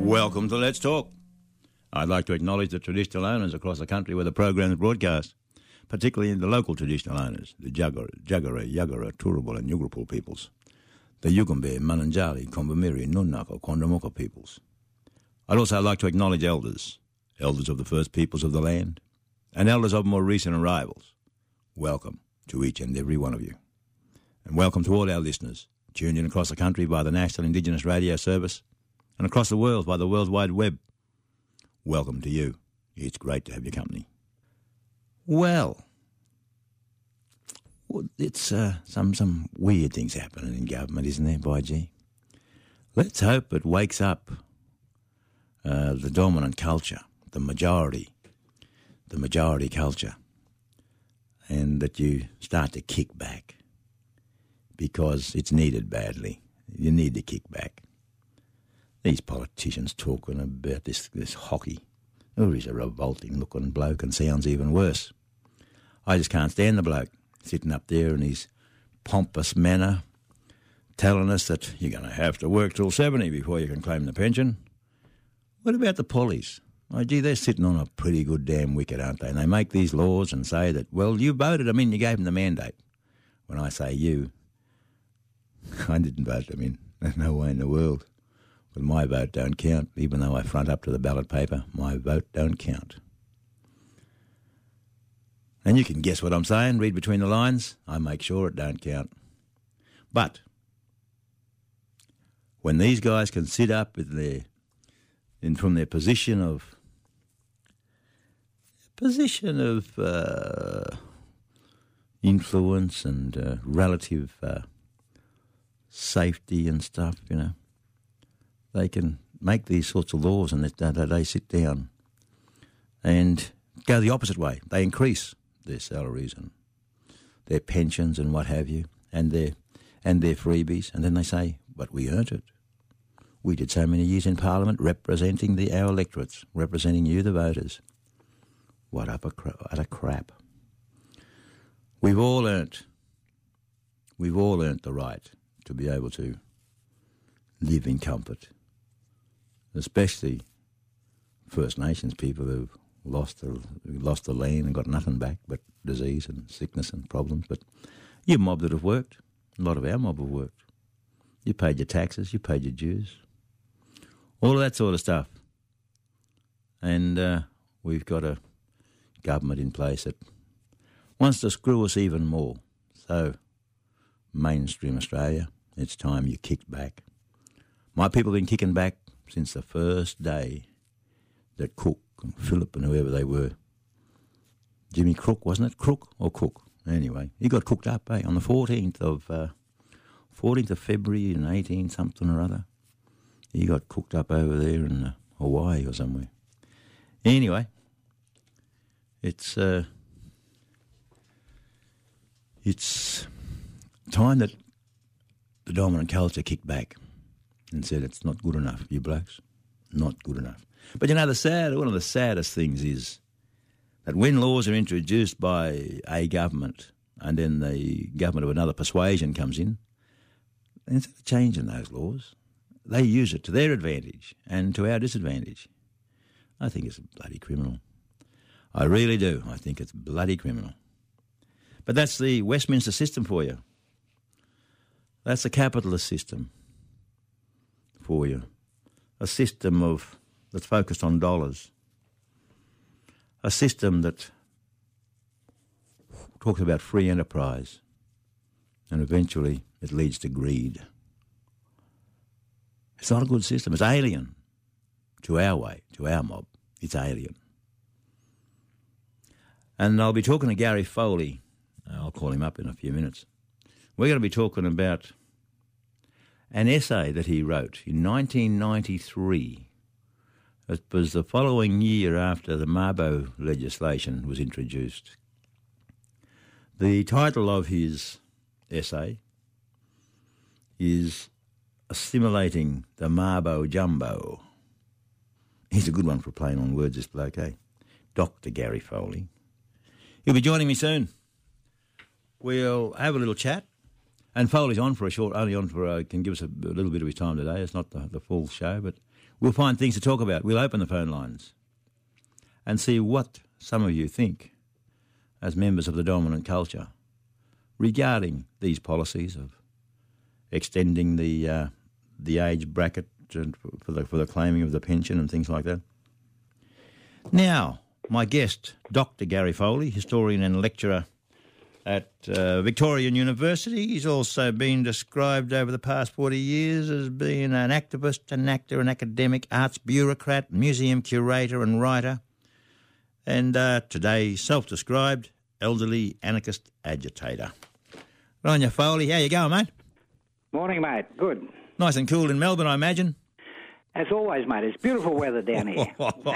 Welcome to Let's Talk. I'd like to acknowledge the traditional owners across the country where the program is broadcast, particularly the local traditional owners, the Jagera, Yagara, Turrbal and Yugrapul peoples, the Yugambeh, Malanjali, Kombumerri, Nunnak, Quandamooka peoples. I'd also like to acknowledge elders of the first peoples of the land, and elders of more recent arrivals. Welcome to each and every one of you. And welcome to all our listeners, tuned in across the country by the National Indigenous Radio Service and across the world by the World Wide Web. Welcome to you. It's great to have your company. Well, it's some weird things happening in government, isn't there, by G? Let's hope it wakes up the dominant culture, the majority culture, and that you start to kick back, because it's needed badly. You need to kick back. These politicians talking about this hockey. Oh, he's a revolting-looking bloke and sounds even worse. I just can't stand the bloke sitting up there in his pompous manner, telling us that you're going to have to work till 70 before you can claim the pension. What about the pollies? Oh, gee, they're sitting on a pretty good damn wicket, aren't they? And they make these laws and say that, well, you voted them in, you gave them the mandate. When I say you, I didn't vote them in. There's no way in the world. But my vote don't count, even though I front up to the ballot paper. My vote don't count. And you can guess what I'm saying, read between the lines. I make sure it don't count. But when these guys can sit up from their position of influence and relative safety and stuff, you know, they can make these sorts of laws, and they sit down and go the opposite way. They increase their salaries and their pensions and what have you, and their freebies, and then they say, but we earned it. We did so many years in Parliament representing our electorates, representing you, the voters. What utter crap. We've all earned the right to be able to live in comfort, especially First Nations people who've lost the land and got nothing back but disease and sickness and problems. But you mob that have worked, a lot of our mob have worked. You paid your taxes, you paid your dues, all of that sort of stuff. And we've got a government in place that wants to screw us even more. So, mainstream Australia, it's time you kicked back. My people have been kicking back since the first day that Cook and Phillip and whoever they were, Jimmy Crook, wasn't it? Crook or Cook? Anyway, he got cooked up, on the 14th of February in 18 something or other. He got cooked up over there in Hawaii or somewhere. Anyway, it's time that the dominant culture kicked back and said it's not good enough, you blokes, not good enough. But you know, one of the saddest things is that when laws are introduced by a government and then the government of another persuasion comes in, instead of changing those laws, they use it to their advantage and to our disadvantage. I think it's bloody criminal. I really do. I think it's bloody criminal. But that's the Westminster system for you. That's a capitalist system for you. A system that's focused on dollars. A system that talks about free enterprise, and eventually it leads to greed. It's not a good system. It's alien to our way, to our mob. It's alien. And I'll be talking to Gary Foley. I'll call him up in a few minutes. We're going to be talking about an essay that he wrote in 1993. It was the following year after the Mabo legislation was introduced. The title of his essay is Assimilating the Mabo Jumbo. He's a good one for playing on words, this bloke, eh? Dr. Gary Foley. He'll be joining me soon. We'll have a little chat. And Foley's on for a short, can give us a little bit of his time today. It's not the full show, but We'll find things to talk about. We'll open the phone lines and see what some of you think as members of the dominant culture regarding these policies of extending the age bracket for the claiming of the pension and things like that. Now, my guest, Dr. Gary Foley, historian and lecturer at Victorian University. He's also been described over the past 40 years as being an activist, an actor, an academic, arts bureaucrat, museum curator and writer, and today self-described elderly anarchist agitator. Good on you, Foley. How you going, mate? Morning, mate. Good. Nice and cool in Melbourne, I imagine. As always, mate. It's beautiful weather down here.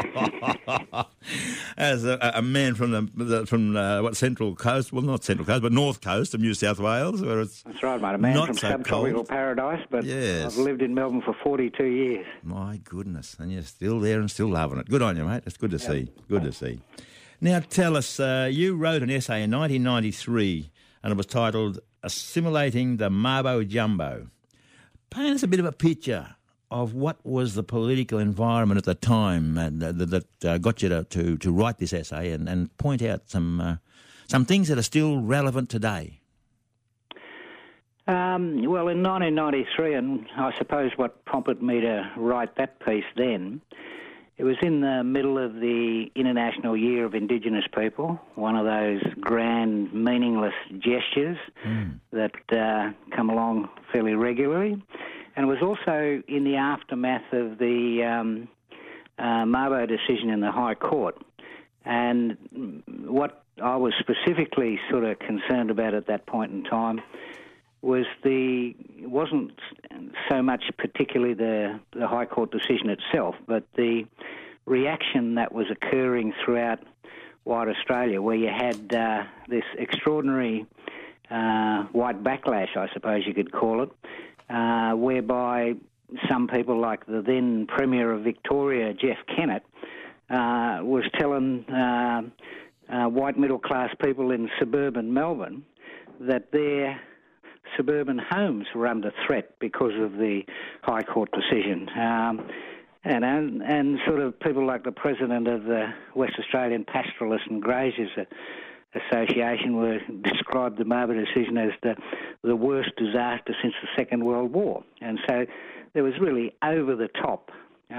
As a man from what Central Coast? Well, not Central Coast, but North Coast of New South Wales, where it's that's right, mate. A man from subtropical paradise, but yes. I've lived in Melbourne for 42 years. My goodness, and you're still there and still loving it. Good on you, mate. It's good to see. Good to see. Now, tell us, you wrote an essay in 1993, and it was titled "Assimilating the Mabo Jumbo." Paint us a bit of a picture of what was the political environment at the time that got you to write this essay and point out some things that are still relevant today. Well, in 1993, and I suppose what prompted me to write that piece then, it was in the middle of the International Year of Indigenous People, one of those grand, meaningless gestures that come along fairly regularly. And it was also in the aftermath of the Mabo decision in the High Court. And what I was specifically sort of concerned about at that point in time was wasn't so much particularly the High Court decision itself, but the reaction that was occurring throughout white Australia, where you had this extraordinary white backlash, I suppose you could call it, whereby some people like the then Premier of Victoria, Jeff Kennett, was telling white middle-class people in suburban Melbourne that their suburban homes were under threat because of the High Court decision. And sort of people like the President of the West Australian Pastoralists and Graziers Association described the Mabo decision as the worst disaster since the Second World War. And so there was really over-the-top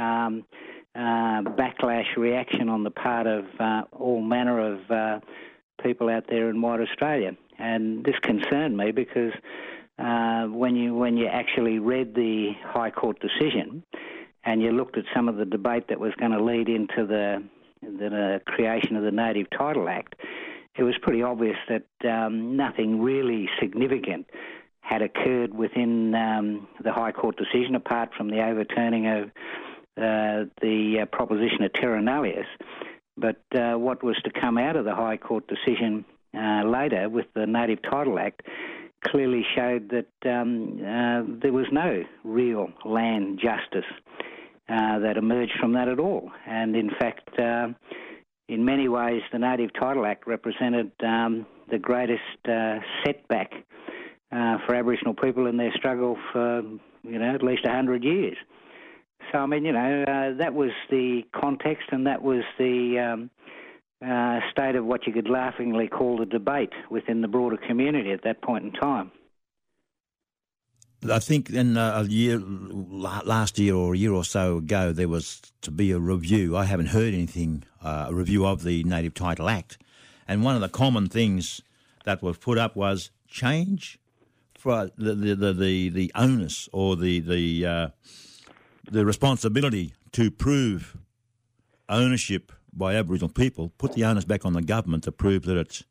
backlash reaction on the part of all manner of people out there in white Australia. And this concerned me because when you actually read the High Court decision and you looked at some of the debate that was going to lead into the creation of the Native Title Act, it was pretty obvious that nothing really significant had occurred within the High Court decision, apart from the overturning of the proposition of terra nullius. But what was to come out of the High Court decision later with the Native Title Act clearly showed that there was no real land justice that emerged from that at all. And in fact, in many ways, the Native Title Act represented the greatest setback for Aboriginal people in their struggle for, at least 100 years. So, I mean, that was the context, and that was the state of what you could laughingly call the debate within the broader community at that point in time. I think in last year or a year or so ago, there was to be a review. I haven't heard anything, a review of the Native Title Act. And one of the common things that was put up was change for the onus or the responsibility to prove ownership by Aboriginal people, put the onus back on the government to prove that it's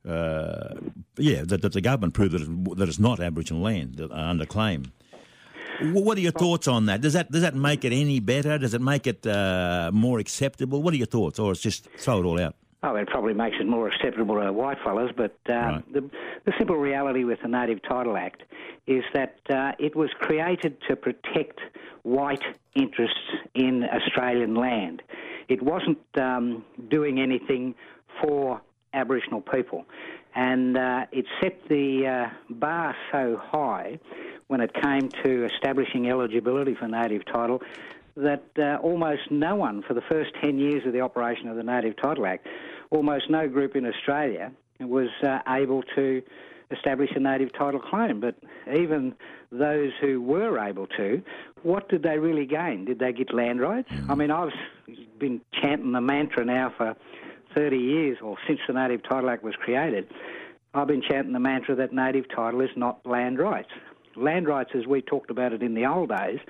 that the government proved that it's not Aboriginal land under claim. What are your thoughts on that? Does that make it any better? Does it make it more acceptable? What are your thoughts? Or it's just throw it all out? Oh, it probably makes it more acceptable to white fellas, but right. The simple reality with the Native Title Act is that it was created to protect white interests in Australian land. It wasn't doing anything for Aboriginal people. And it set the bar so high when it came to establishing eligibility for native title that almost no one, for the first 10 years of the operation of the Native Title Act, almost no group in Australia was able to establish a native title claim. But even those who were able to, what did they really gain? Did they get land rights? I mean, I've been chanting the mantra now for 30 years, or since the Native Title Act was created. I've been chanting the mantra that native title is not land rights. Land rights, as we talked about it in the old days,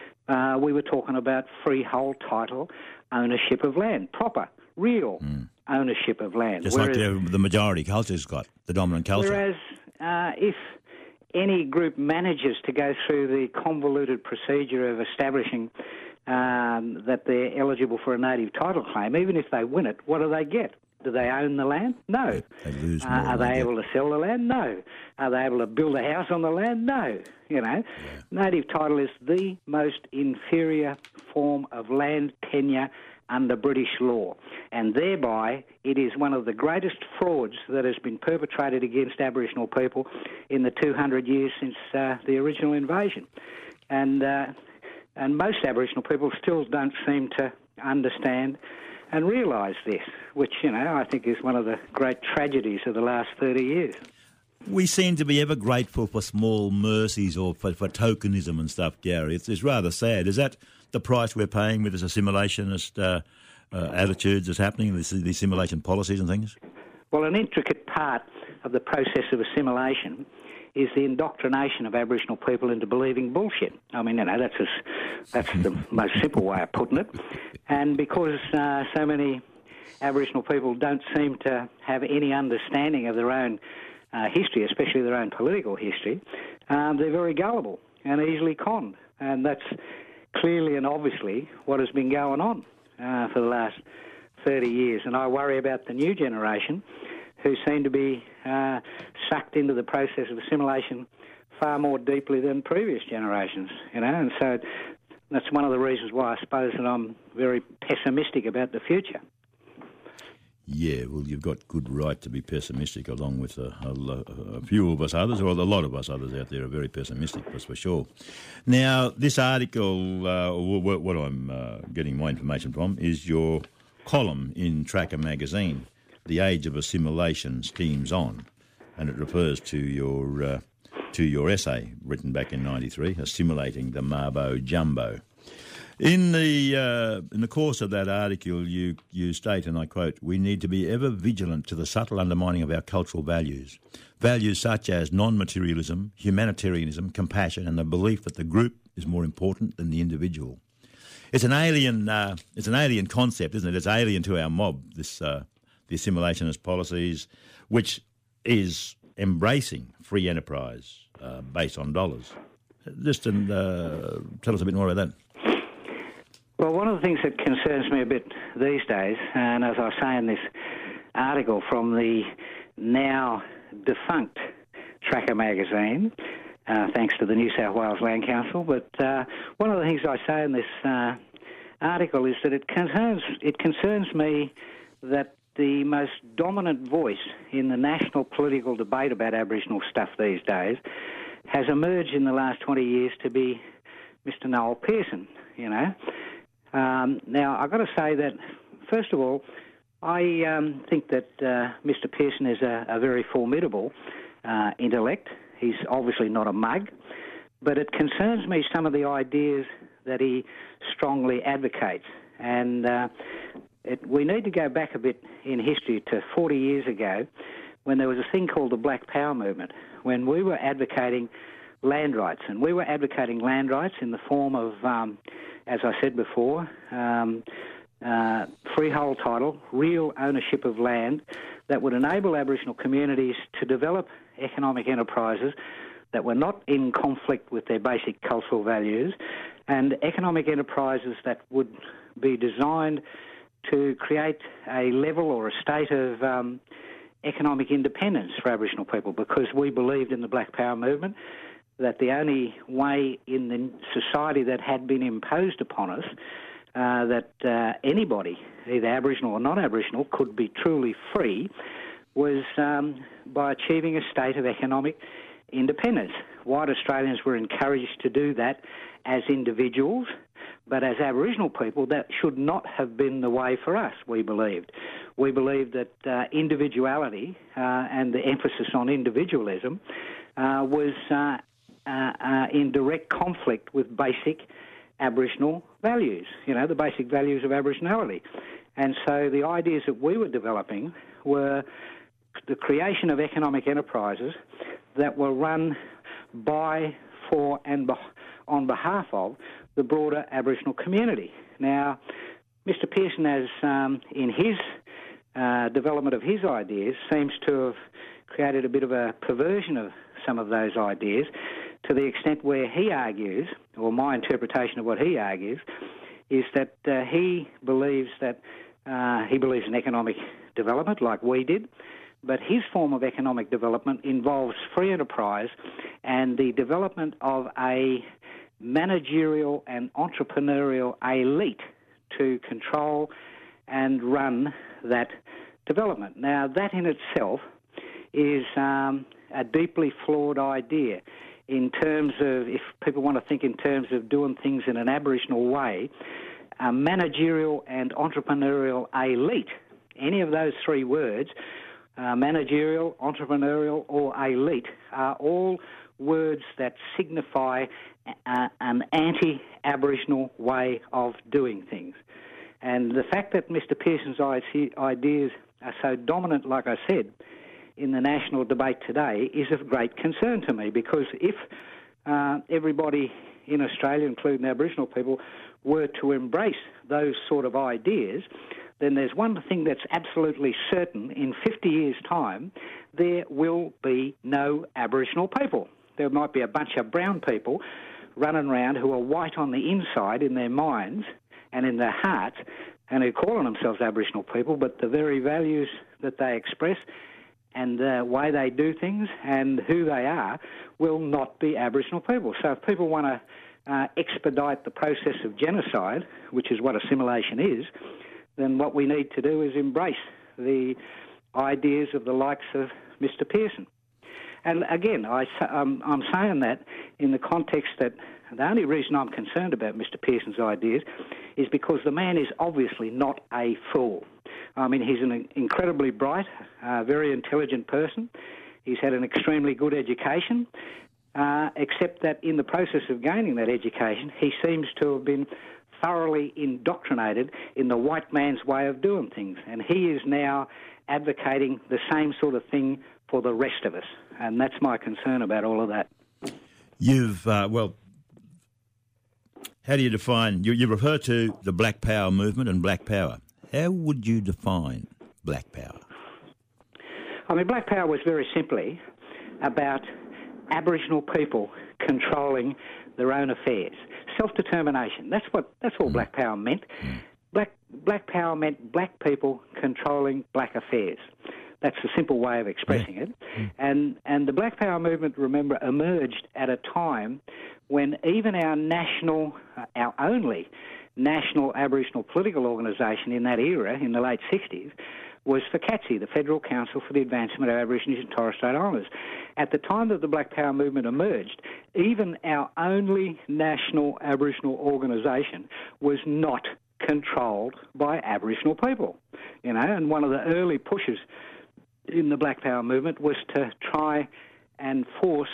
we were talking about freehold title, ownership of land, proper, real ownership of land. Just like the majority culture's got, the dominant culture. Whereas if any group manages to go through the convoluted procedure of establishing that they're eligible for a native title claim, even if they win it, what do they get? Do they own the land? No. They lose more Are they able to sell the land? No. Are they able to build a house on the land? No. You know, native title is the most inferior form of land tenure under British law, and thereby it is one of the greatest frauds that has been perpetrated against Aboriginal people in the 200 years since the original invasion. And most Aboriginal people still don't seem to understand and realise this, which, you know, I think is one of the great tragedies of the last 30 years. We seem to be ever grateful for small mercies or for tokenism and stuff, Gary. It's rather sad. Is that the price we're paying with this assimilationist attitudes that's happening, these assimilation policies and things? Well, an intricate part of the process of assimilation is the indoctrination of Aboriginal people into believing bullshit. I mean, you know, that's the most simple way of putting it. And because so many Aboriginal people don't seem to have any understanding of their own history, especially their own political history, they're very gullible and easily conned. And that's clearly and obviously what has been going on for the last 30 years. And I worry about the new generation who seem to be sucked into the process of assimilation far more deeply than previous generations, you know. And so that's one of the reasons why I suppose that I'm very pessimistic about the future. Yeah, well, you've got good right to be pessimistic, along with a few of us others, or a lot of us others out there are very pessimistic, that's for sure. Now, this article, what I'm getting my information from, is your column in Tracker magazine, The Age of Assimilation Steams On, and it refers to your essay written back in '93, Assimilating the Mabo Jumbo. In the course of that article, you state, and I quote, "We need to be ever vigilant to the subtle undermining of our cultural values. Values such as non-materialism, humanitarianism, compassion, and the belief that the group is more important than the individual." It's an alien concept, isn't it? It's alien to our mob, the assimilationist policies, which is embracing free enterprise based on dollars. Just tell us a bit more about that. Well, one of the things that concerns me a bit these days, and as I say in this article from the now defunct Tracker magazine, thanks to the New South Wales Land Council, but one of the things I say in this article is that it concerns me that the most dominant voice in the national political debate about Aboriginal stuff these days has emerged in the last 20 years to be Mr. Noel Pearson, you know. Now, I've got to say that, first of all, I think that Mr. Pearson is a very formidable intellect. He's obviously not a mug, but it concerns me some of the ideas that he strongly advocates. And we need to go back a bit in history to 40 years ago when there was a thing called the Black Power movement, when we were advocating land rights. And we were advocating land rights in the form of, as I said before, freehold title, real ownership of land that would enable Aboriginal communities to develop economic enterprises that were not in conflict with their basic cultural values, and economic enterprises that would be designed to create a level or a state of economic independence for Aboriginal people, because we believed in the Black Power movement that the only way in the society that had been imposed upon us that anybody, either Aboriginal or non-Aboriginal, could be truly free was by achieving a state of economic independence. White Australians were encouraged to do that as individuals, But as Aboriginal people, that should not have been the way for us, we believed. We believed that individuality and the emphasis on individualism was in direct conflict with basic Aboriginal values, the basic values of Aboriginality. And so the ideas that we were developing were the creation of economic enterprises that were run by, for and on behalf of the broader Aboriginal community. Now, Mr. Pearson, as in his development of his ideas, seems to have created a bit of a perversion of some of those ideas, to the extent where he argues, or my interpretation of what he argues, is that he believes in economic development like we did, but his form of economic development involves free enterprise and the development of a managerial and entrepreneurial elite to control and run that development. Now, that in itself is a deeply flawed idea in terms of, if people want to think in terms of doing things in an Aboriginal way, a managerial and entrepreneurial elite, any of those three words, managerial, entrepreneurial or elite, are all words that signify an anti-Aboriginal way of doing things. And the fact that Mr. Pearson's ideas are so dominant, like I said, in the national debate today is of great concern to me, because if everybody in Australia, including Aboriginal people, were to embrace those sort of ideas, then there's one thing that's absolutely certain: in 50 years' time, there will be no Aboriginal people. There might be a bunch of brown people running around who are white on the inside in their minds and in their hearts, and who call on themselves Aboriginal people, but the very values that they express and the way they do things and who they are will not be Aboriginal people. So if people want to expedite the process of genocide, which is what assimilation is, then what we need to do is embrace the ideas of the likes of Mr. Pearson. And again, I'm saying that in the context that the only reason I'm concerned about Mr. Pearson's ideas is because the man is obviously not a fool. I mean, he's an incredibly bright, very intelligent person. He's had an extremely good education, except that in the process of gaining that education, he seems to have been thoroughly indoctrinated in the white man's way of doing things. And he is now advocating the same sort of thing for the rest of us. And that's my concern about all of that. You've, how do you define, you refer to the Black Power movement and Black Power. How would you define Black Power? I mean, Black Power was very simply about Aboriginal people controlling their own affairs. Self-determination. That's all Black Power meant. Black Power meant black people controlling black affairs. That's the simple way of expressing it. And the Black Power movement, remember, emerged at a time when even our only national Aboriginal political organisation in that era, in the late 60s, was FCATSI, the Federal Council for the Advancement of Aborigines and Torres Strait Islanders. At the time that the Black Power movement emerged, even our only national Aboriginal organisation was not controlled by Aboriginal people. And one of the early pushes in the Black Power movement was to try and force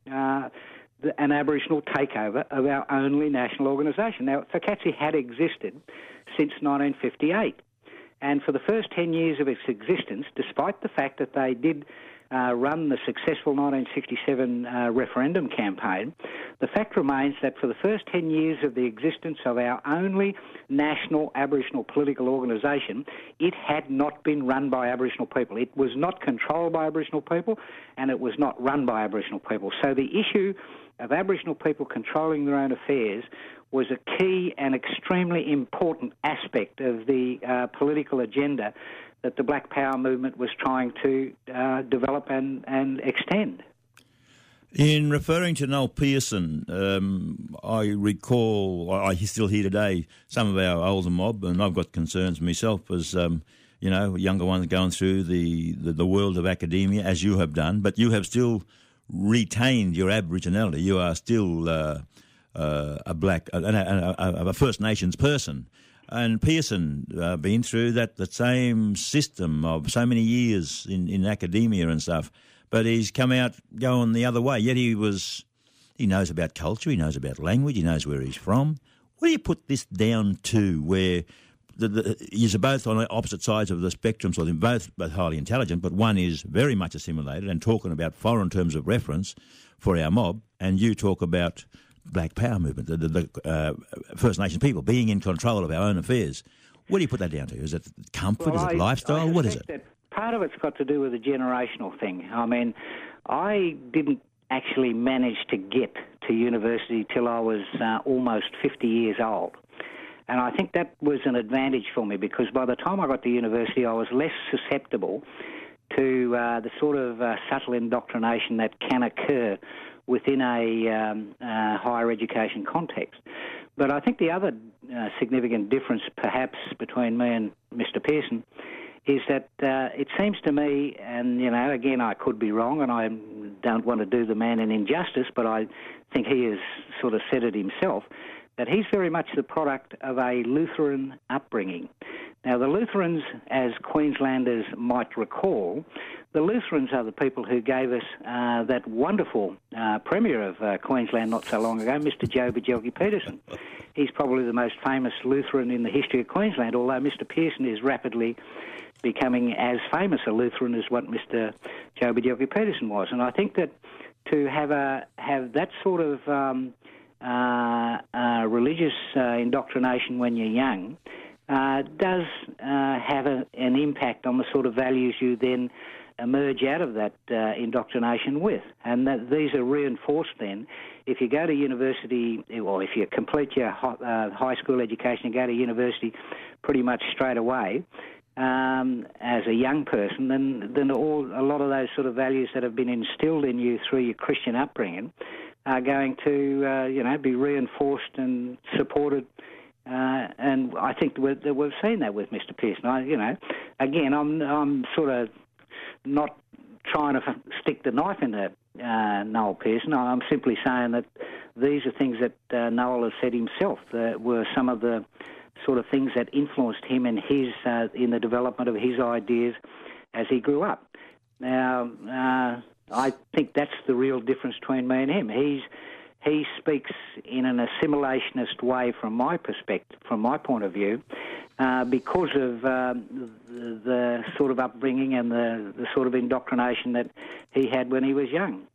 an Aboriginal takeover of our only national organisation. Now, FCATSI had existed since 1958, and for the first 10 years of its existence, despite the fact that they did run the successful 1967 referendum campaign, the fact remains that for the first 10 years of the existence of our only national Aboriginal political organisation, it had not been run by Aboriginal people. It was not controlled by Aboriginal people, and it was not run by Aboriginal people. So the issue of Aboriginal people controlling their own affairs was a key and extremely important aspect of the political agenda that the Black Power movement was trying to develop and extend. In referring to Noel Pearson, I recall, he's still here today, some of our older mob, and I've got concerns myself as, younger ones going through the world of academia, as you have done, but you have still retained your Aboriginality. You are still a First Nations person. And Pearson been through that same system of so many years in academia and stuff, but he's come out going the other way. Yet he knows about culture, he knows about language, he knows where he's from. What do you put this down to, where you're both on opposite sides of the spectrum, so they're both highly intelligent, but one is very much assimilated and talking about foreign terms of reference for our mob, and you talk about Black Power movement, the First Nations people being in control of our own affairs. What do you put that down to? Is it comfort? Is it lifestyle? What is it? That part of it's got to do with a generational thing. I mean, I didn't actually manage to get to university till I was almost 50 years old. And I think that was an advantage for me, because by the time I got to university, I was less susceptible to the sort of subtle indoctrination that can occur within a higher education context. But I think the other significant difference perhaps between me and Mr. Pearson is that it seems to me, and, again, I could be wrong, and I don't want to do the man an injustice, but I think he has sort of said it himself, that he's very much the product of a Lutheran upbringing. Now, the Lutherans, as Queenslanders might recall, the Lutherans are the people who gave us that wonderful Premier of Queensland not so long ago, Mr. Joe Bjelke-Petersen. He's probably the most famous Lutheran in the history of Queensland, although Mr. Pearson is rapidly becoming as famous a Lutheran as what Mr. Joe Bjelke-Petersen was. And I think that to have that sort of religious indoctrination when you're young does have an impact on the sort of values you then emerge out of that indoctrination with. And that these are reinforced then if you go to university, or if you complete your high school education and go to university pretty much straight away as a young person, then a lot of those sort of values that have been instilled in you through your Christian upbringing are going to, be reinforced and supported. And I think that we've seen that with Mr. Pearson. Again, I'm sort of not trying to stick the knife into Noel Pearson. I'm simply saying that these are things that Noel has said himself that were some of the sort of things that influenced him and his in the development of his ideas as he grew up. Now, I think that's the real difference between me and him. He speaks in an assimilationist way from my perspective, from my point of view, because of the sort of upbringing and the sort of indoctrination that he had when he was young.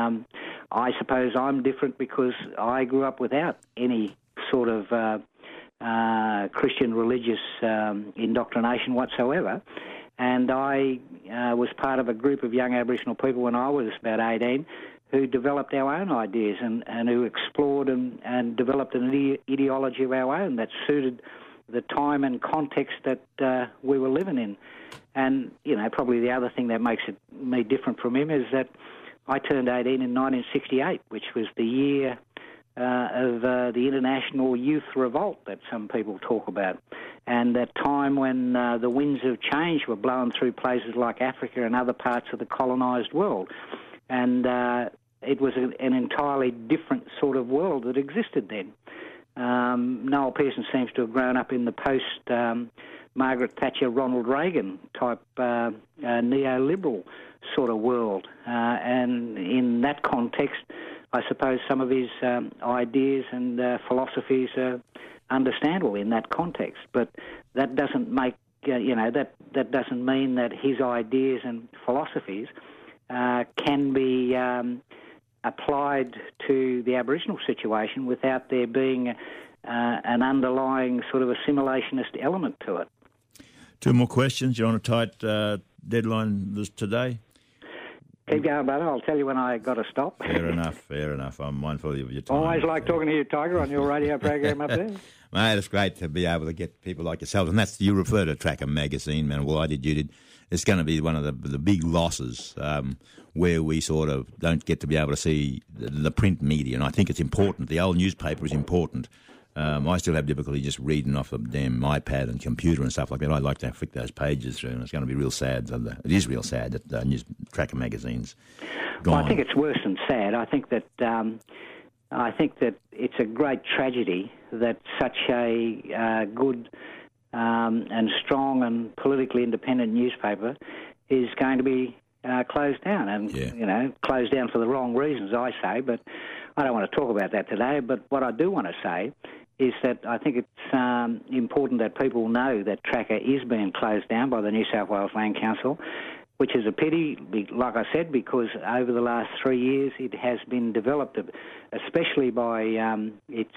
I suppose I'm different because I grew up without any sort of Christian religious indoctrination whatsoever. And I was part of a group of young Aboriginal people when I was about 18 who developed our own ideas and who explored and developed an ideology of our own that suited the time and context that we were living in. And, probably the other thing that makes me different from him is that I turned 18 in 1968, which was the year of the International Youth Revolt that some people talk about, and that time when the winds of change were blowing through places like Africa and other parts of the colonised world. And it was an entirely different sort of world that existed then. Noel Pearson seems to have grown up in the post-Margaret Thatcher, Ronald Reagan type neoliberal sort of world. And in that context, I suppose some of his ideas and philosophies are understandable in that context. But that doesn't make, that doesn't mean that his ideas and philosophies can be applied to the Aboriginal situation without there being an underlying sort of assimilationist element to it. Two more questions. You're on a tight deadline today. Keep going, brother. I'll tell you when I got to stop. Fair enough. I'm mindful of your time. Always like talking to you, Tiger, on your radio program up there. Mate, it's great to be able to get people like yourself. And you refer to Tracker Magazine, man. Well, I did, you did. It's going to be one of the big losses where we sort of don't get to be able to see the print media. And I think it's important. The old newspaper is important. I still have difficulty just reading off a damn iPad and computer and stuff like that. I like to flick those pages through, and it's going to be real sad. It is real sad that Tracker Magazine's gone. Well, I think it's worse than sad. I think that I think that it's a great tragedy that such a good and strong and politically independent newspaper is going to be closed down, and closed down for the wrong reasons, I say. But I don't want to talk about that today. But what I do want to say is that I think it's important that people know that Tracker is being closed down by the New South Wales Land Council, which is a pity, like I said, because over the last 3 years it has been developed, especially by its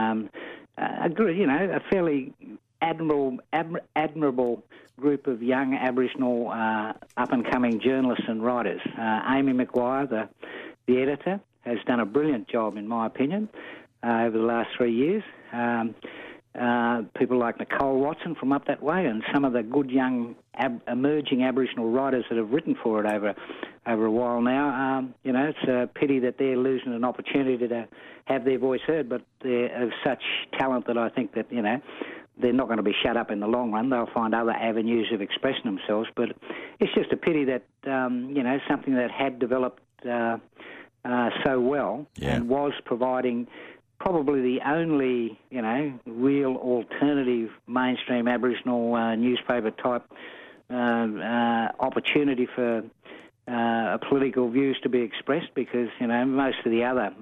a fairly admirable group of young Aboriginal up-and-coming journalists and writers. Amy McGuire, the editor, has done a brilliant job, in my opinion, over the last 3 years. People like Nicole Watson from up that way, and some of the good young emerging Aboriginal writers that have written for it over a while now. It's a pity that they're losing an opportunity to have their voice heard, but they're of such talent that I think that, they're not going to be shut up in the long run. They'll find other avenues of expressing themselves. But it's just a pity that, something that had developed so well and was providing probably the only, real alternative mainstream Aboriginal newspaper type opportunity for political views to be expressed, because, most of the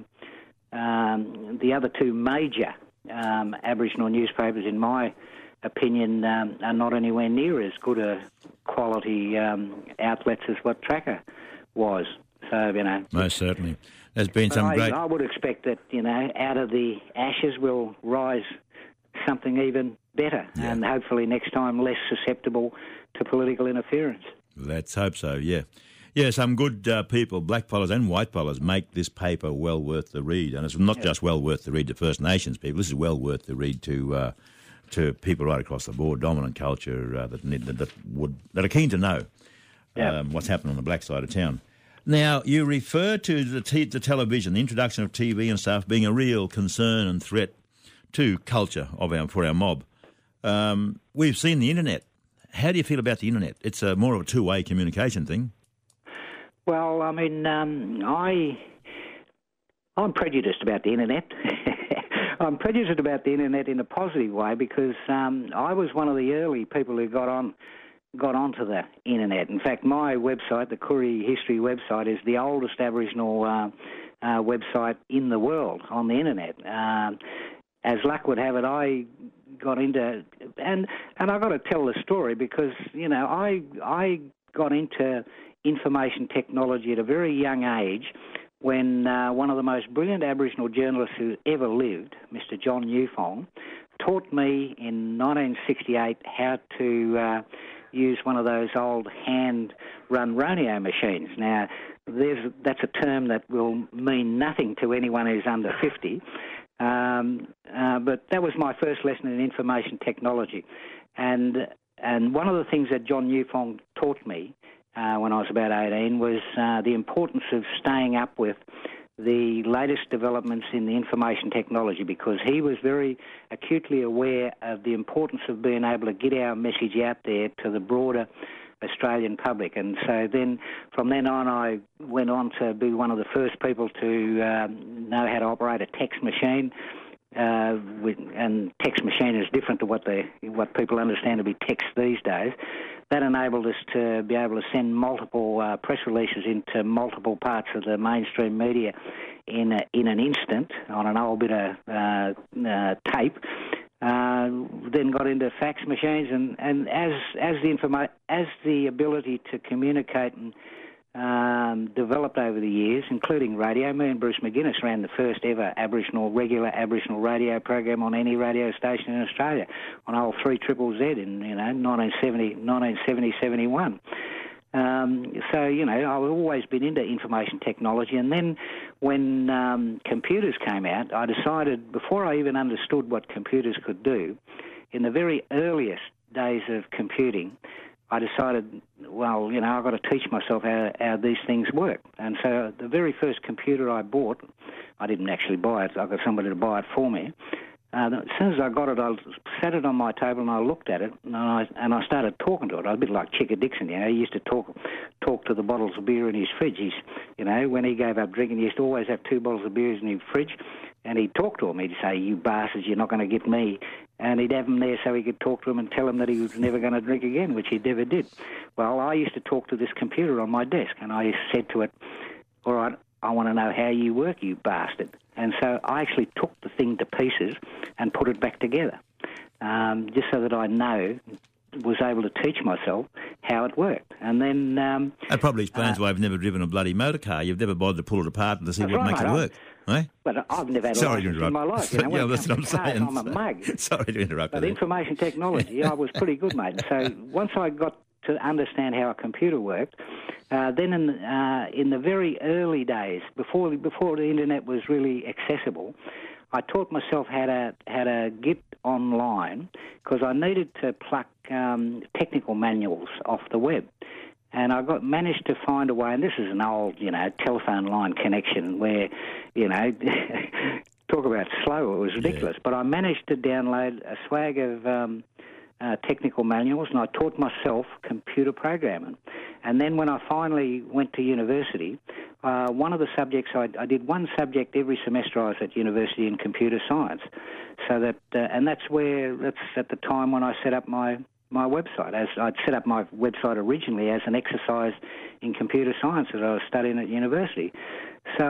other two major Aboriginal newspapers, in my opinion, are not anywhere near as good a quality outlets as what Tracker was. So, most certainly. There's been some great... I would expect that, out of the ashes will rise something even better, and hopefully next time less susceptible to political interference. Let's hope so, yeah. Yeah, some good people, black fellas and white fellas, make this paper well worth the read. And it's not just well worth the read to First Nations people. This is well worth the read to people right across the board, dominant culture that are keen to know what's happening on the black side of town. Now, you refer to the television, the introduction of TV and stuff, being a real concern and threat to culture for our mob. We've seen the internet. How do you feel about the internet? It's more of a two-way communication thing. Well, I mean, I'm prejudiced about the internet. I'm prejudiced about the internet in a positive way, because I was one of the early people who got onto the internet. In fact, my website, the Koori History website, is the oldest Aboriginal website in the world on the internet. As luck would have it, I got into, and I've got to tell the story because, I got into information technology at a very young age when one of the most brilliant Aboriginal journalists who ever lived, Mr. John Newfong, taught me in 1968 how to use one of those old hand-run rodeo machines. Now, that's a term that will mean nothing to anyone who's under 50, but that was my first lesson in information technology. And one of the things that John Newfong taught me when I was about 18 was the importance of staying up with the latest developments in the information technology, because he was very acutely aware of the importance of being able to get our message out there to the broader Australian public. And so then, from then on, I went on to be one of the first people to know how to operate a text machine. And text machine is different to what people understand to be text these days. That enabled us to be able to send multiple press releases into multiple parts of the mainstream media in an instant on an old bit of tape. Then got into fax machines, and as the ability to communicate and developed over the years, including radio. Me and Bruce McGuinness ran the first ever regular Aboriginal radio program on any radio station in Australia on old 3ZZZ in 1970-71. So, I've always been into information technology. And then when computers came out, I decided, before I even understood what computers could do, in the very earliest days of computing, I decided, well, I've got to teach myself how these things work. And so the very first computer I bought, I didn't actually buy it. I got somebody to buy it for me. As soon as I got it, I sat it on my table and I looked at it, and I started talking to it. I was a bit like Chicka Dixon, He used to talk to the bottles of beer in his fridge. When he gave up drinking, he used to always have 2 bottles of beer in his fridge, and he'd talk to them. He'd say, "You bastards, you're not going to get me." And he'd have them there so he could talk to them and tell them that he was never going to drink again, which he never did. Well, I used to talk to this computer on my desk, and I said to it, "All right, I want to know how you work, you bastard." And so I actually took the thing to pieces and put it back together, just so that I was able to teach myself how it worked. And then... that probably explains why I've never driven a bloody motor car. You've never bothered to pull it apart and to see what right, makes it work. Eh? But I've never had a license in my life. Yeah, that's what I'm saying. I'm a mug. Sorry to interrupt. But information technology, I was pretty good, mate. So once I got to understand how a computer worked, then in the very early days, before the internet was really accessible, I taught myself how to get online because I needed to pluck technical manuals off the web. And I managed to find a way, and this is an old, telephone line connection where, talk about slow, it was ridiculous. Yeah. But I managed to download a swag of technical manuals, and I taught myself computer programming. And then when I finally went to university, one of the subjects, I did one subject every semester I was at university in computer science. So that, and that's at the time when I set up my website. As I'd set up my website originally as an exercise in computer science that I was studying at university. So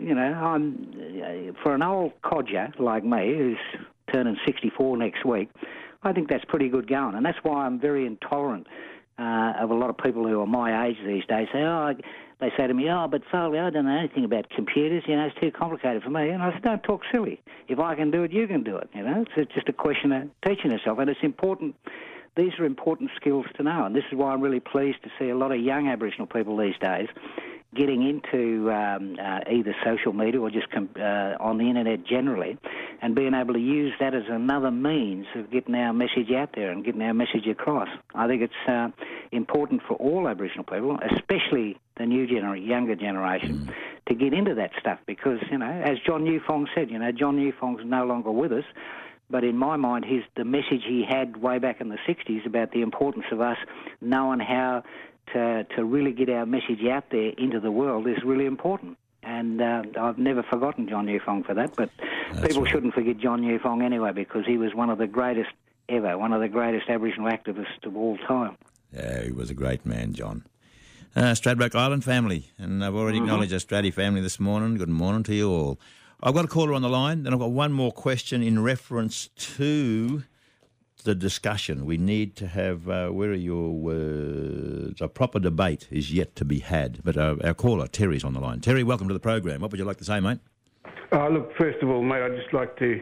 I'm for an old codger like me who's turning 64 next week, I think that's pretty good going, and that's why I'm very intolerant of a lot of people who are my age these days. They say to me, but Foley, I don't know anything about computers, it's too complicated for me. And I said, don't talk silly. If I can do it, you can do it, It's just a question of teaching yourself, and it's important. These are important skills to know, and this is why I'm really pleased to see a lot of young Aboriginal people these days getting into either social media or just on the internet generally, and being able to use that as another means of getting our message out there and getting our message across. I think it's important for all Aboriginal people, especially the younger generation, to get into that stuff because, as John Newfong said, John Newfong's no longer with us, but in my mind, the message he had way back in the 60s about the importance of us knowing how to really get our message out there into the world is really important. And I've never forgotten John Newfong for that, but people shouldn't forget John Newfong anyway because he was one of the greatest ever, one of the greatest Aboriginal activists of all time. Yeah, he was a great man, John. Stradbroke Island family, and I've already acknowledged our Straddy family this morning. Good morning to you all. I've got a caller on the line, then I've got one more question in reference to the discussion. We need to have, where are your words? A proper debate is yet to be had. But our caller, Terry's on the line. Terry, welcome to the program. What would you like to say, mate? Look, first of all, mate, I'd just like to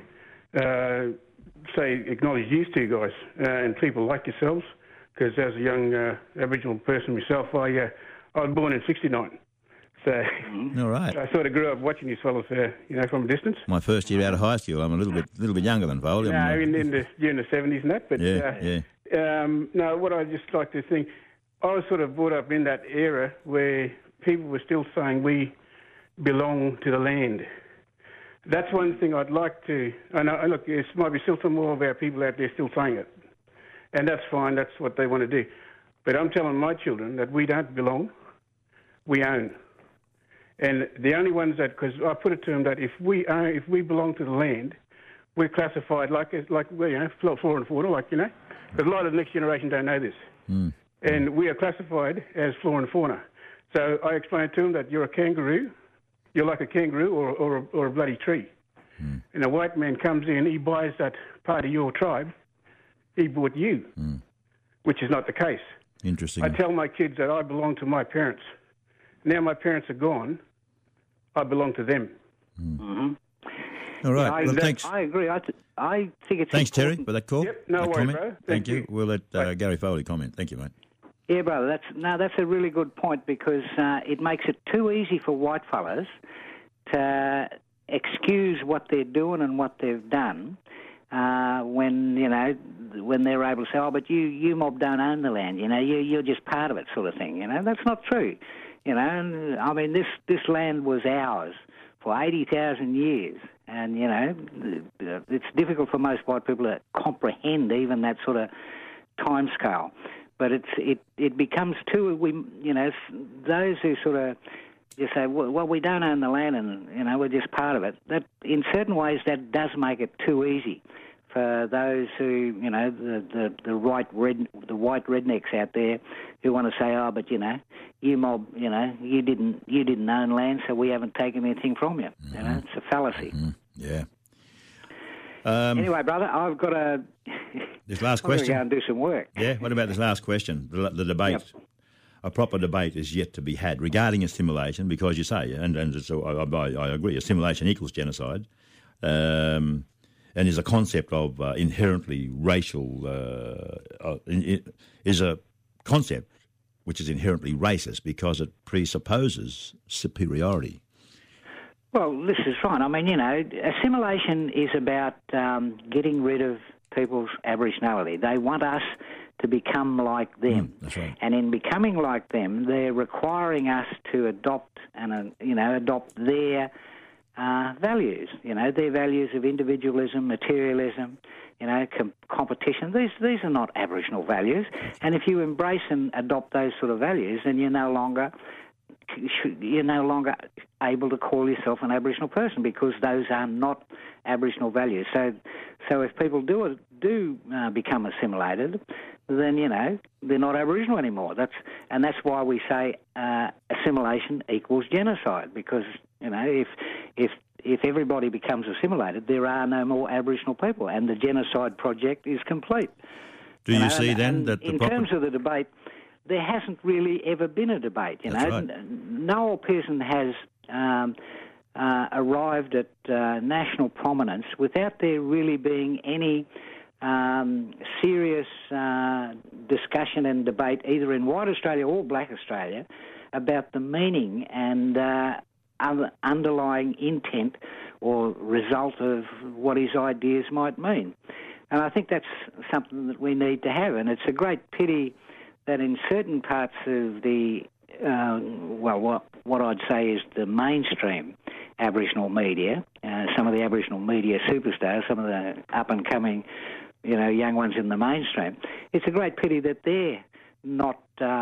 acknowledge you two guys and people like yourselves, because as a young Aboriginal person myself, I was born in 69. So all right. I sort of grew up watching these fellas, from a distance. My first year out of high school, I'm a little bit younger than Foley. During the 70s and that. But no, what I just like to think, I was sort of brought up in that era where people were still saying we belong to the land. That's one thing I'd like to. And look, there might be still some more of our people out there still saying it, and that's fine. That's what they want to do. But I'm telling my children that we don't belong, we own. And the only ones that, because I put it to them that if we belong to the land, we're classified like flora and fauna, because a lot of the next generation don't know this. And we are classified as flora and fauna. So I explained to them that you're a kangaroo, you're like a kangaroo or a bloody tree. And a white man comes in, he buys that part of your tribe, he bought you, which is not the case. Interesting. I tell my kids that I belong to my parents. Now my parents are gone, I belong to them. All right. Well, thanks. I agree. I think it's Thanks, important. Terry, for that call. Yep, no worries, bro. Thank you. We'll let Gary Foley comment. Thank you, mate. Yeah, brother. That's a really good point because it makes it too easy for white fellas to excuse what they're doing and what they've done when they're able to say, but you mob don't own the land, you're just part of it, sort of thing. That's not true. And I mean, this land was ours for 80,000 years, and it's difficult for most white people to comprehend even that sort of time scale. But it becomes those who sort of you say, well, we don't own the land and, we're just part of it. That, in certain ways, that does make it too easy for those who, the white rednecks out there who want to say, oh, but, you mob, you didn't own land, so we haven't taken anything from you. Mm-hmm. It's a fallacy. Mm-hmm. Yeah. Anyway, brother, I've got to... This last question. I've got to go and do some work. Yeah, what about this last question? The debate. Yep. A proper debate is yet to be had regarding assimilation, because you say, and so I agree, assimilation equals genocide, and is a concept of inherently racial, is a concept which is inherently racist because it presupposes superiority. Well, this is right. I mean, assimilation is about getting rid of people's Aboriginality. They want us to become like them. That's right. And in becoming like them, they're requiring us to adopt their values, their values of individualism, materialism, competition. These are not Aboriginal values. And if you embrace and adopt those sort of values, then you're no longer able to call yourself an Aboriginal person, because those are not Aboriginal values. So if people do become assimilated, then they're not Aboriginal anymore. That's why we say assimilation equals genocide, because if everybody becomes assimilated, there are no more Aboriginal people, and the genocide project is complete. Do you see then that in terms of the debate, there hasn't really ever been a debate. Right. Noel Pearson has arrived at national prominence without there really being any serious discussion and debate, either in white Australia or black Australia, about the meaning and underlying intent or result of what his ideas might mean. And I think that's something that we need to have, and it's a great pity that in certain parts of the, what I'd say is the mainstream Aboriginal media, some of the Aboriginal media superstars, some of the up-and-coming, young ones in the mainstream, it's a great pity that they're not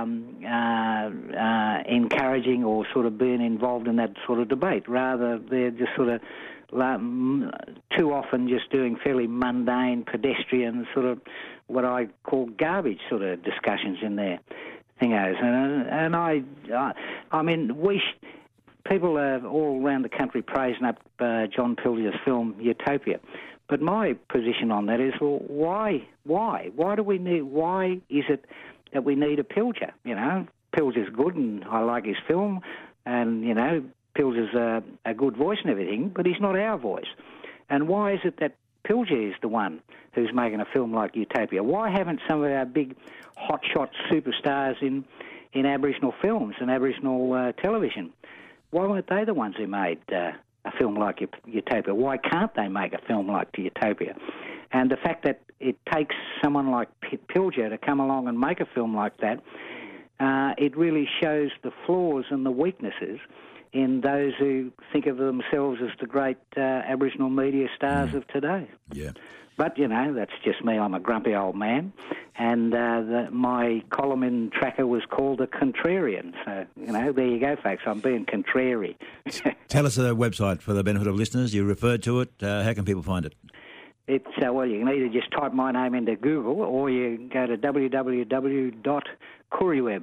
encouraging or sort of being involved in that sort of debate. Rather, they're just sort of too often just doing fairly mundane, pedestrian sort of what I call garbage sort of discussions in their thingos. And I mean, people are all around the country praising up John Pilger's film Utopia. But my position on that is, well, why? Why do we need? Why is it that we need a Pilger? Pilger's good, and I like his film, and Pilger's a good voice and everything, but he's not our voice. And why is it that Pilger is the one who's making a film like Utopia? Why haven't some of our big hotshot superstars in Aboriginal films and Aboriginal television, why weren't they the ones who made a film like Utopia? Why can't they make a film like Utopia? And the fact that it takes someone like Pilger to come along and make a film like that, it really shows the flaws and the weaknesses in those who think of themselves as the great Aboriginal media stars of today. Yeah. But, that's just me. I'm a grumpy old man. And my column in Tracker was called The Contrarian. So, there you go, folks. I'm being contrary. Tell us the website for the benefit of listeners. You referred to it. How can people find it? It's you can either just type my name into Google, or you go to www.kooriweb,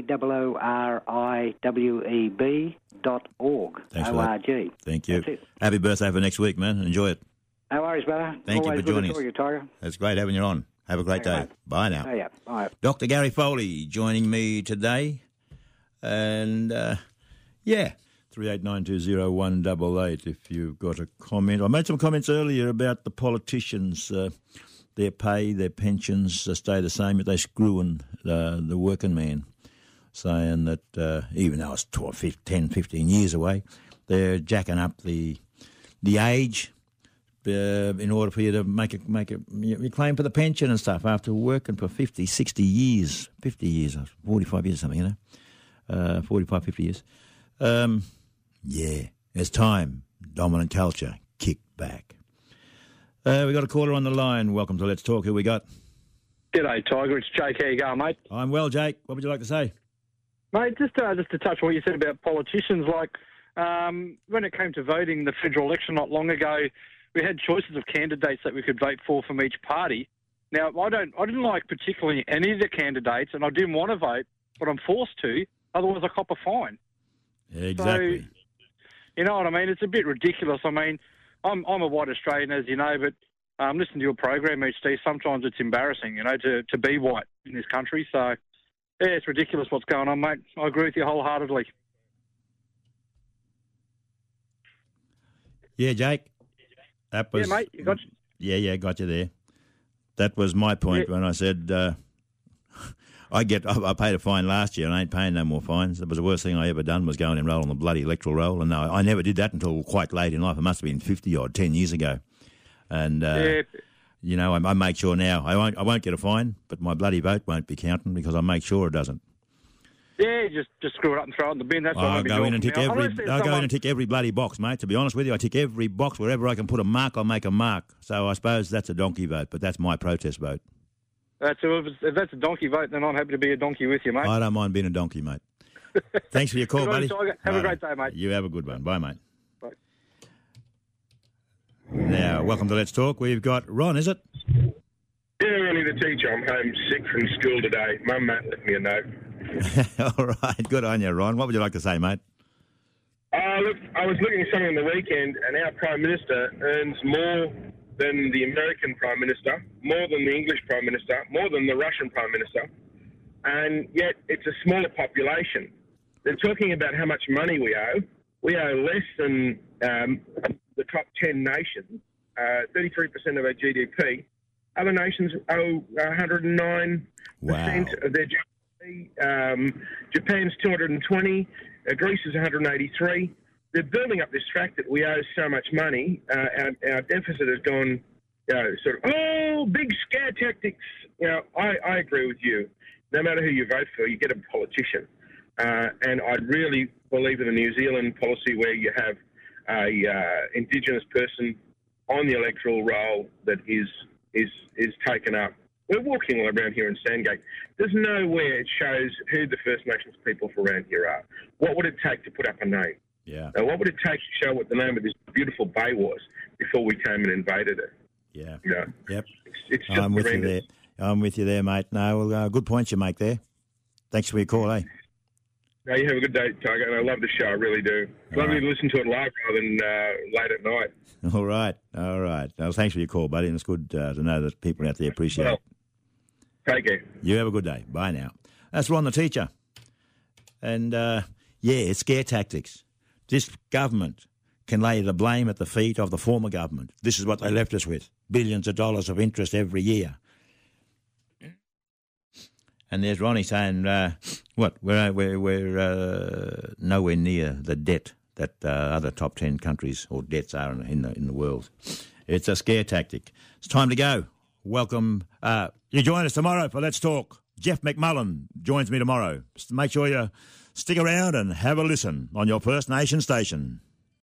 KOORIWEB.org. Thanks O-R-G. Thank you. Happy birthday for next week, man. Enjoy it. No worries, brother. Thank Always you for joining us. you, Tiger. It's great having you on. Have a great day. Mate. Bye now. Oh, yeah. Bye. Dr. Gary Foley joining me today. And, 38920188 if you've got a comment. I made some comments earlier about the politicians, their pay, their pensions stay the same, but they screwing the working man, saying that even though it's 10, 15 years away, they're jacking up the age in order for you to make a you claim for the pension and stuff after working for 50, 60 years, 50 years, 45 years or something, 45, 50 years. It's time. Dominant culture, kick back. We got a caller on the line. Welcome to Let's Talk. Who we got? G'day, Tiger. It's Jake. How you going, mate? I'm well, Jake. What would you like to say? Mate, just to touch on what you said about politicians, like when it came to voting the federal election not long ago, we had choices of candidates that we could vote for from each party. Now, I didn't like particularly any of the candidates, and I didn't want to vote, but I'm forced to, otherwise I cop a fine. Yeah, exactly. So, you know what I mean? It's a bit ridiculous. I mean, I'm a white Australian, as you know, but listening to your program each day, sometimes it's embarrassing, you know, to be white in this country. So, yeah, it's ridiculous what's going on, mate. I agree with you wholeheartedly. Yeah, Jake. That was, yeah, mate, you got you. Yeah, got you there. That was my point when I said I paid a fine last year and I ain't paying no more fines. It was the worst thing I ever done was go and enrol on the bloody electoral roll. And no, I never did that until quite late in life. It must have been 50-odd, 10 years ago. And, you know, I make sure now I won't get a fine, but my bloody vote won't be counting because I make sure it doesn't. Yeah, just screw it up and throw it in the bin. That's what I'll go in and tick every bloody box, mate. To be honest with you, I tick every box. Wherever I can put a mark, I'll make a mark. So I suppose that's a donkey vote, but that's my protest vote. If that's a donkey vote, then I'm happy to be a donkey with you, mate. I don't mind being a donkey, mate. Thanks for your call, buddy. Have a great day, mate. You have a good one. Bye, mate. Bye. Now, welcome to Let's Talk. We've got Ron, is it? Yeah, Ronnie the teacher. I'm home sick from school today. Mum, Matt left me a note. All right, good on you, Ron. What would you like to say, mate? Look, I was looking at something on the weekend, and our Prime Minister earns more than the American Prime Minister, more than the English Prime Minister, more than the Russian Prime Minister, and yet it's a smaller population. They're talking about how much money we owe. We owe less than the top 10 nations, 33% of our GDP. Other nations owe 109% of their GDP. Japan's 220, Greece is 183. They're building up this fact that we owe so much money. Our deficit has gone, big scare tactics. You know, I agree with you. No matter who you vote for, you get a politician. And I really believe in the New Zealand policy where you have a Indigenous person on the electoral roll that is taken up. We're walking all around here in Sandgate. There's nowhere it shows who the First Nations people from around here are. What would it take to put up a name? Yeah. Now, what would it take to show what the name of this beautiful bay was before we came and invaded it? Yeah. You know, yep. It's just I'm with you there. I'm with you there, mate. No, well, good points you make there. Thanks for your call, eh? No, you have a good day, Tiger, and I love the show. I really do. It's lovely to listen to it live rather than late at night. All right. Well, thanks for your call, buddy, and it's good to know that people out there appreciate it. Take care. You have a good day. Bye now. That's Ron the teacher. And, it's scare tactics. This government can lay the blame at the feet of the former government. This is what they left us with, billions of dollars of interest every year. And there's Ronnie saying, we're nowhere near the debt that other top 10 countries or debts are in the world. It's a scare tactic. It's time to go. Welcome. You join us tomorrow for Let's Talk. Jeff McMullen joins me tomorrow. Make sure you stick around and have a listen on your First Nation station.